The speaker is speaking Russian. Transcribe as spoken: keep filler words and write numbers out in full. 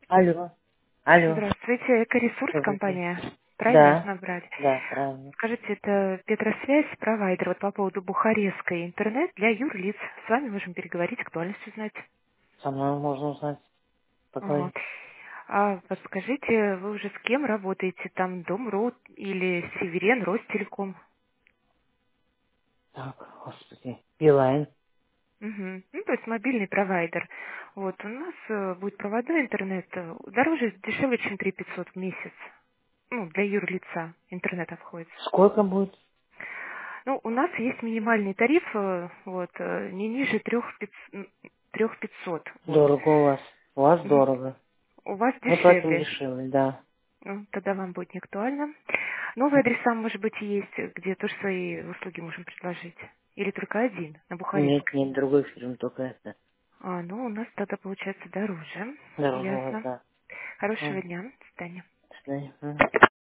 Алло. Алло. Здравствуйте, Экоресурс Добрый день. компания. Правильно Да. набрали? Да, правильно. Скажите, это Петросвязь, провайдер, вот по поводу Бухарестской интернет для юрлиц. С вами можем переговорить, актуальность узнать. Со мной можно узнать, Ага. поговорить. А подскажите, вы уже с кем работаете? Там Домрот или Северен, Ростелеком? Так, господи. Билайн. Угу. Ну, то есть мобильный провайдер. Вот, у нас э, будет проводной интернет э, дороже, дешевле, чем три пятьсот в месяц. Ну, для юрлица интернет обходится. Сколько будет? Ну, у нас есть минимальный тариф, э, вот, э, не ниже трех пятьсот, вот. Дорого у вас. У вас М, дорого. У вас Мы платим дешевле. дешевле, да. Ну, тогда вам будет не актуально. Новые адреса, может быть, есть, где тоже свои услуги можем предложить. Или только один, на Нет, Бухарестской. нет, другой фильм, только это. А, ну, у нас тогда получается дороже. Дорого у вас, Ясно. да. Хорошего М. дня. До свидания.